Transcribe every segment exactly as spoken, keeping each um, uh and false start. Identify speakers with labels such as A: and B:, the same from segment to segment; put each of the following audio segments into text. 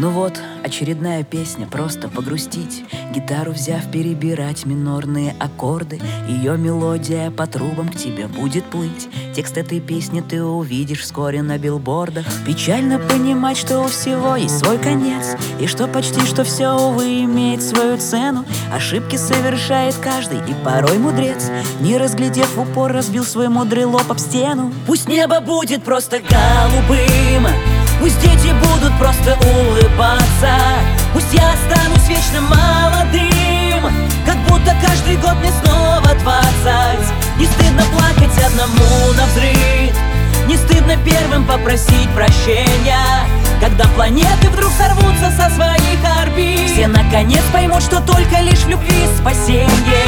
A: Ну вот, очередная песня, просто погрустить. Гитару взяв, перебирать минорные аккорды. Ее мелодия по трубам к тебе будет плыть. Текст этой песни ты увидишь вскоре на билбордах. Печально понимать, что у всего есть свой конец, и что почти что все, увы, имеет свою цену. Ошибки совершает каждый, и порой мудрец, не разглядев в упор, разбил свой мудрый лоб об стену. Пусть небо будет просто голубым, пусть дети будут просто улыбаться, пусть я останусь вечно молодым, как будто каждый год мне снова двадцать. Не стыдно плакать одному навзрыд, не стыдно первым попросить прощения, когда планеты вдруг сорвутся со своих орбит. Все наконец поймут, что только лишь в любви спасенье.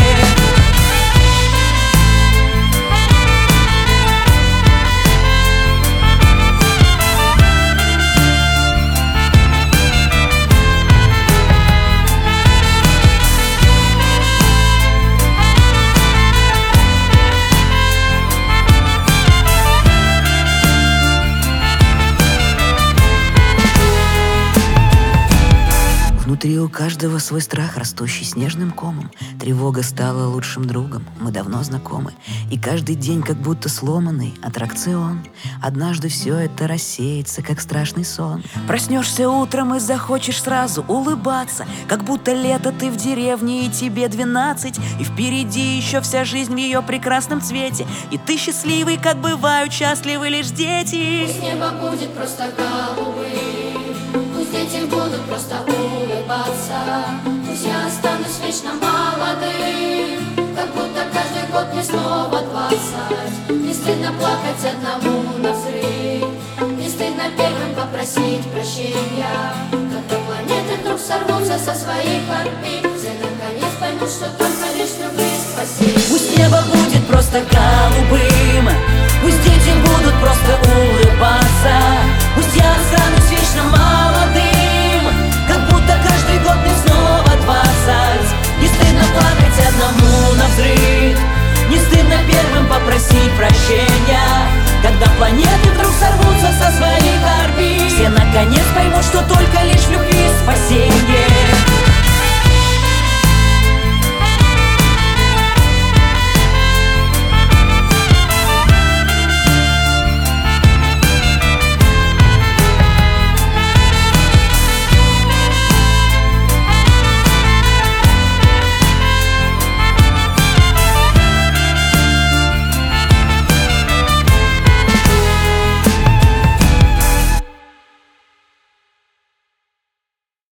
A: Внутри у каждого свой страх, растущий снежным комом. Тревога стала лучшим другом, мы давно знакомы. И каждый день как будто сломанный аттракцион. Однажды все это рассеется, как страшный сон. Проснешься утром и захочешь сразу улыбаться, как будто лето, ты в деревне и тебе двенадцать, и впереди еще вся жизнь в ее прекрасном цвете, и ты счастливый, как бывают счастливы лишь дети.
B: Пусть небо будет просто голубым, пусть дети будут просто улыбаться, пусть я останусь вечно молодым, как будто каждый год мне снова двадцать. Не стыдно плакать одному навзрыд, не стыдно первым попросить прощения, когда планеты вдруг сорвутся со своих орбит. Все наконец поймут, что только лишь любви спасение.
A: Пусть небо будет просто голубым, пусть дети будут просто улыбаться, пусть я останусь вечно молодым, как будто каждый год мне снова двадцать. Не стыдно плакать одному навзрыд, не стыдно первым попросить прощения, когда планеты вдруг сорвутся со своих орбит. Все наконец поймут, что только лишь в любви спасение.